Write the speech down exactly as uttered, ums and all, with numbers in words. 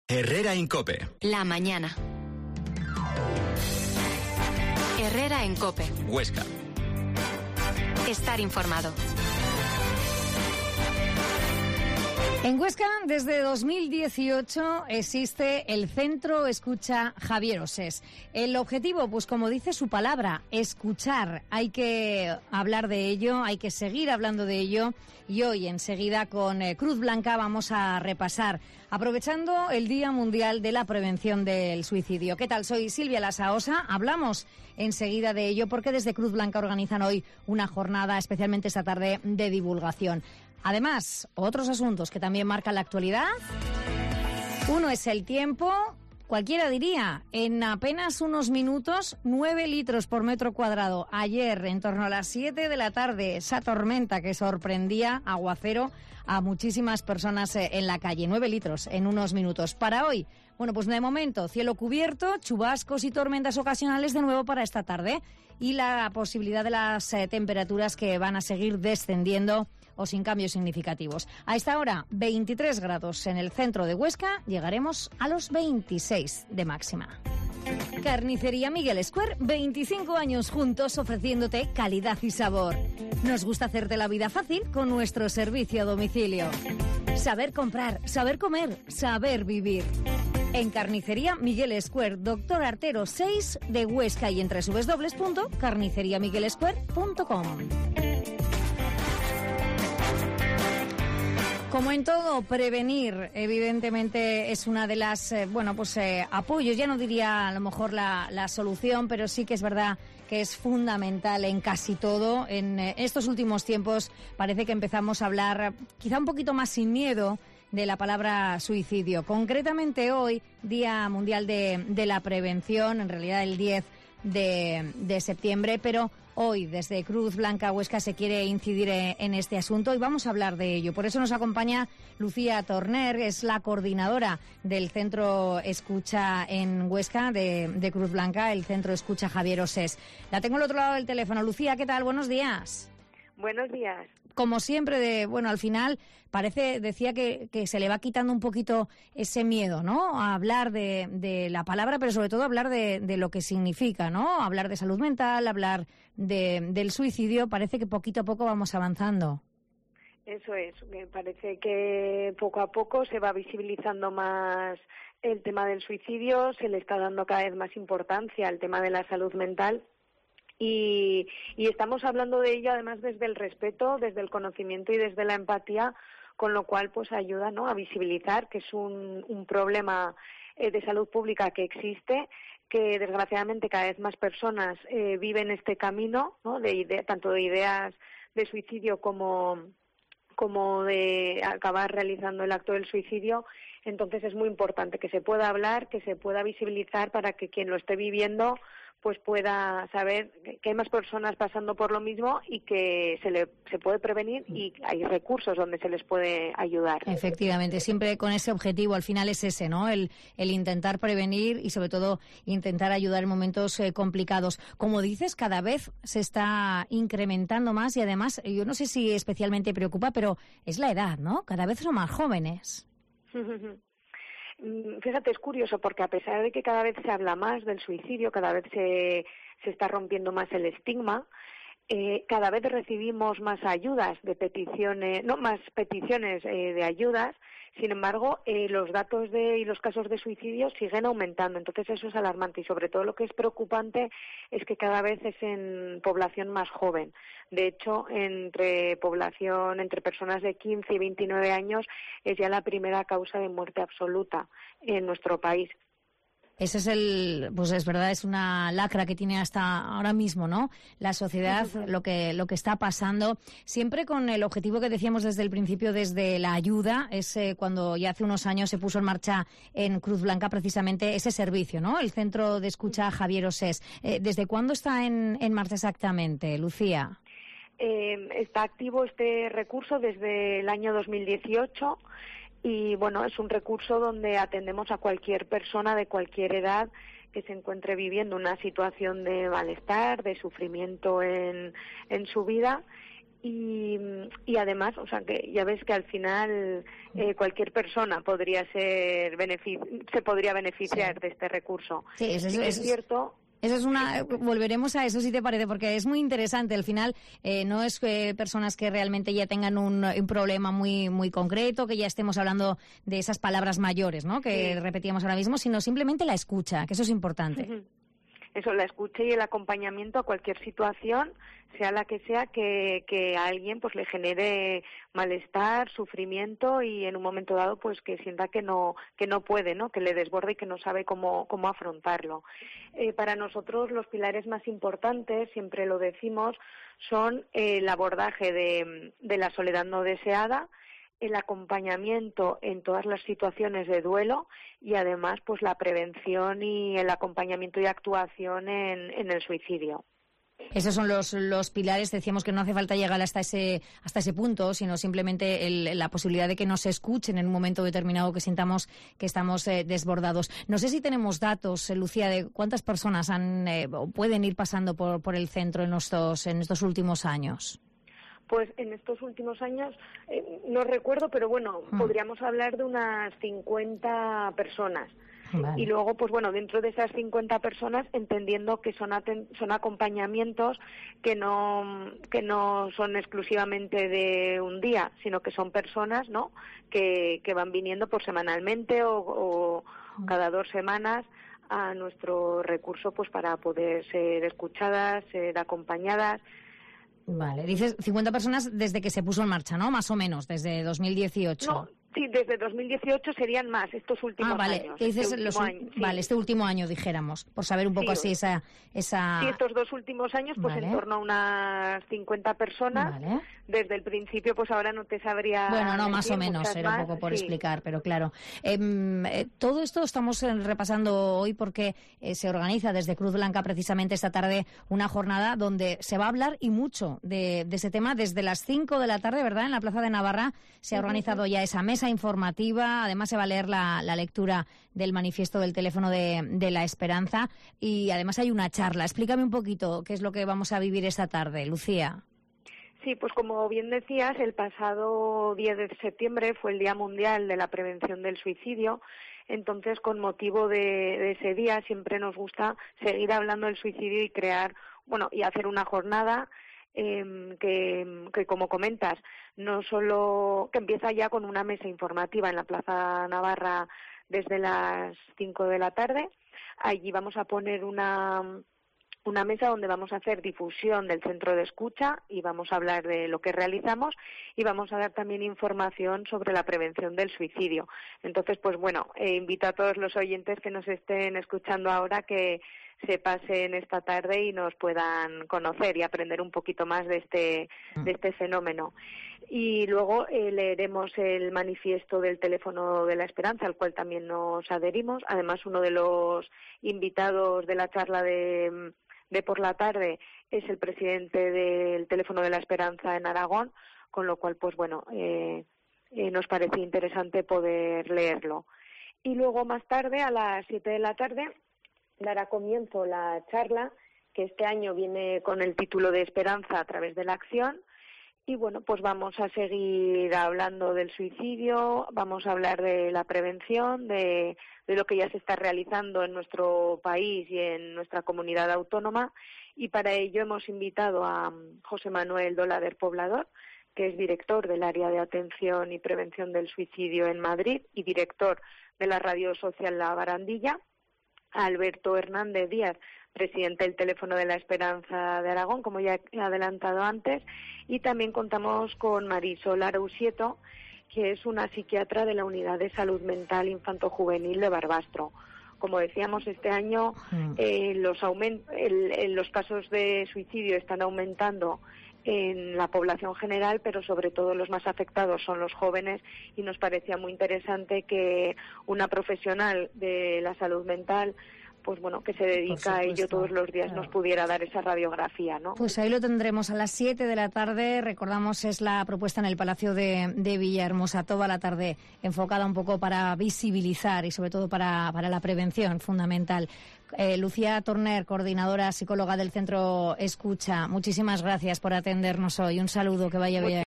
Herrera Incope. La mañana. Herrera en Cope. Huesca. Estar informado. En Huesca, desde dos mil dieciocho, existe el Centro Escucha Javier Osés. El objetivo, pues como dice su palabra, escuchar. Hay que hablar de ello, hay que seguir hablando de ello. Y hoy, enseguida, con eh, Cruz Blanca, vamos a repasar, aprovechando el Día Mundial de la Prevención del Suicidio. ¿Qué tal? Soy Silvia Lasaosa. Hablamos enseguida de ello porque desde Cruz Blanca organizan hoy una jornada, especialmente esta tarde, de divulgación. Además, otros asuntos que también marcan la actualidad. Uno es el tiempo. Cualquiera diría, en apenas unos minutos, nueve litros por metro cuadrado. Ayer, en torno a las siete de la tarde, esa tormenta que sorprendía, aguacero, a muchísimas personas en la calle. Nueve litros en unos minutos. Para hoy, bueno, pues de momento, cielo cubierto, chubascos y tormentas ocasionales de nuevo para esta tarde. Y la posibilidad de las eh, temperaturas que van a seguir descendiendo o sin cambios significativos. A esta hora, veintitrés grados en el centro de Huesca, llegaremos a los veintiséis de máxima. Carnicería Miguel Escuer, veinticinco años juntos ofreciéndote calidad y sabor. Nos gusta hacerte la vida fácil con nuestro servicio a domicilio. Saber comprar, saber comer, saber vivir. En Carnicería Miguel Escuer, Doctor Artero seis de Huesca y en doble u doble u doble u punto carnicería miguel escuer punto com. Como en todo, prevenir, evidentemente, es una de las, eh, bueno, pues eh, apoyos, ya no diría a lo mejor la, la solución, pero sí que es verdad que es fundamental en casi todo. En eh, estos últimos tiempos parece que empezamos a hablar quizá un poquito más sin miedo de la palabra suicidio. Concretamente hoy, Día Mundial de, de la Prevención, en realidad el diez de, de septiembre, pero hoy desde Cruz Blanca Huesca se quiere incidir en este asunto y vamos a hablar de ello. Por eso nos acompaña Lucía Torner, es la coordinadora del Centro Escucha en Huesca de, de Cruz Blanca, el Centro Escucha Javier Osés. La tengo al otro lado del teléfono. Lucía, ¿qué tal? Buenos días. Buenos días. Como siempre, de bueno, al final parece, decía que, que se le va quitando un poquito ese miedo, ¿no? A hablar de, de la palabra, pero sobre todo hablar de, de lo que significa, ¿no? Hablar de salud mental, hablar de, del suicidio, parece que poquito a poco vamos avanzando. Eso es, me parece que poco a poco se va visibilizando más el tema del suicidio, se le está dando cada vez más importancia al tema de la salud mental. Y, y estamos hablando de ello además desde el respeto, desde el conocimiento y desde la empatía, con lo cual pues ayuda, ¿no?, a visibilizar que es un, un problema eh, de salud pública que existe, que desgraciadamente cada vez más personas eh, viven este camino, ¿no?, de idea, tanto de ideas de suicidio como como de acabar realizando el acto del suicidio. Entonces es muy importante que se pueda hablar, que se pueda visibilizar para que quien lo esté viviendo pues pueda saber que hay más personas pasando por lo mismo y que se le se puede prevenir y hay recursos donde se les puede ayudar. Efectivamente, siempre con ese objetivo, al final es ese, ¿no? El, el intentar prevenir y sobre todo intentar ayudar en momentos eh, complicados. Como dices, cada vez se está incrementando más y además, yo no sé si especialmente preocupa, pero es la edad, ¿no? Cada vez son más jóvenes. Fíjate, es curioso porque a pesar de que cada vez se habla más del suicidio, cada vez se, se está rompiendo más el estigma, eh, cada vez recibimos más ayudas de peticiones, no más peticiones eh, de ayudas. Sin embargo, eh, los datos de, y los casos de suicidio siguen aumentando, entonces eso es alarmante y sobre todo lo que es preocupante es que cada vez es en población más joven. De hecho, entre población, entre personas de quince y veintinueve años es ya la primera causa de muerte absoluta en nuestro país. Ese es el, pues es verdad, es una lacra que tiene hasta ahora mismo, ¿no? La sociedad, lo que lo que está pasando, siempre con el objetivo que decíamos desde el principio, desde la ayuda, es eh, cuando ya hace unos años se puso en marcha en Cruz Blanca precisamente ese servicio, ¿no? El Centro de Escucha Javier Osés. Eh, ¿Desde cuándo está en, en marcha exactamente, Lucía? Eh, está activo este recurso desde el año dos mil dieciocho. Y bueno, es un recurso donde atendemos a cualquier persona de cualquier edad que se encuentre viviendo una situación de malestar, de sufrimiento en, en su vida Y, y además, o sea, que ya ves que al final eh, cualquier persona podría ser benefici- se podría beneficiar sí. de este recurso. Sí, eso, sí que es, es cierto. Eso es una. Volveremos a eso, si te parece, porque es muy interesante. Al final, eh, no es eh, personas que realmente ya tengan un, un problema muy muy concreto, que ya estemos hablando de esas palabras mayores, ¿no? Que sí. repetíamos ahora mismo, sino simplemente la escucha, que eso es importante. Uh-huh. Eso, la escucha y el acompañamiento a cualquier situación, sea la que sea, que, que a alguien pues le genere malestar, sufrimiento y en un momento dado pues que sienta que no que no puede, ¿no? Que le desborde y que no sabe cómo cómo afrontarlo. Eh, para nosotros los pilares más importantes, siempre lo decimos, son el abordaje de, de la soledad no deseada, el acompañamiento en todas las situaciones de duelo y además pues la prevención y el acompañamiento y actuación en, en el suicidio. Esos son los, los pilares. Decíamos que no hace falta llegar hasta ese hasta ese punto, sino simplemente el, la posibilidad de que nos escuchen en un momento determinado, que sintamos que estamos eh, desbordados. No sé si tenemos datos, eh, Lucía, de cuántas personas han eh, pueden ir pasando por, por el centro en estos, en estos últimos años. Pues en estos últimos años, eh, no recuerdo, pero bueno, hmm. podríamos hablar de unas cincuenta personas. Vale. Y luego, pues bueno, dentro de esas cincuenta personas, entendiendo que son aten- son acompañamientos que no que no son exclusivamente de un día, sino que son personas, ¿no? Que, que van viniendo por semanalmente o, o hmm. cada dos semanas a nuestro recurso, pues para poder ser escuchadas, ser acompañadas. Vale, dices cincuenta personas desde que se puso en marcha, ¿no? Más o menos, desde dos mil dieciocho. No, sí, desde dos mil dieciocho serían más, estos últimos ah, vale. años. ¿Qué dices? Este los, año, sí. Vale, este último año, dijéramos, por saber un poco sí, así esa, esa... Sí, estos dos últimos años, pues vale. en torno a unas cincuenta personas. Vale. Desde el principio, pues ahora no te sabría... Bueno, no, más o menos, era un poco por sí. explicar, pero claro. Eh, eh, todo esto estamos repasando hoy porque eh, se organiza desde Cruz Blanca precisamente esta tarde una jornada donde se va a hablar y mucho de, de ese tema desde las cinco de la tarde, ¿verdad? En la Plaza de Navarra se ha organizado ya esa mesa informativa, además se va a leer la, la lectura del manifiesto del teléfono de, de la esperanza y además hay una charla. Explícame un poquito qué es lo que vamos a vivir esta tarde, Lucía. Sí, pues como bien decías, el pasado diez de septiembre fue el Día Mundial de la Prevención del Suicidio. Entonces, con motivo de, de ese día, siempre nos gusta seguir hablando del suicidio y crear, bueno, y hacer una jornada eh, que, que, como comentas, no solo que empieza ya con una mesa informativa en la Plaza Navarra desde las cinco de la tarde. Allí vamos a poner una una mesa donde vamos a hacer difusión del centro de escucha y vamos a hablar de lo que realizamos y vamos a dar también información sobre la prevención del suicidio. Entonces, pues bueno, eh, invito a todos los oyentes que nos estén escuchando ahora que se pasen esta tarde y nos puedan conocer y aprender un poquito más de este, de este fenómeno. Y luego eh, leeremos el manifiesto del teléfono de la esperanza, al cual también nos adherimos. Además, uno de los invitados de la charla de de por la tarde es el presidente del teléfono de la esperanza en Aragón, con lo cual, pues bueno, eh, eh, nos parece interesante poder leerlo. Y luego más tarde, a las siete de la tarde, dará comienzo la charla, que este año viene con el título de Esperanza a través de la acción. Y bueno, pues vamos a seguir hablando del suicidio, vamos a hablar de la prevención, de, de lo que ya se está realizando en nuestro país y en nuestra comunidad autónoma. Y para ello hemos invitado a José Manuel Dolader Poblador, que es director del área de atención y prevención del suicidio en Madrid y director de la Radio Social La Barandilla, a Alberto Hernández Díaz, presidente del Teléfono de la Esperanza de Aragón, como ya he adelantado antes, y también contamos con Marisol Arausieto, que es una psiquiatra de la Unidad de Salud Mental Infanto-Juvenil de Barbastro. Como decíamos, este año eh, los, aument- el, el, los casos de suicidio están aumentando en la población general, pero sobre todo los más afectados son los jóvenes y nos parecía muy interesante que una profesional de la salud mental pues bueno, que se dedica a ello todos los días, claro, nos pudiera dar esa radiografía, ¿no? Pues ahí lo tendremos a las siete de la tarde. Recordamos, es la propuesta en el Palacio de, de Villahermosa, toda la tarde, enfocada un poco para visibilizar y sobre todo para, para la prevención fundamental. Eh, Lucía Torner, coordinadora psicóloga del Centro Escucha, muchísimas gracias por atendernos hoy. Un saludo, que vaya bien.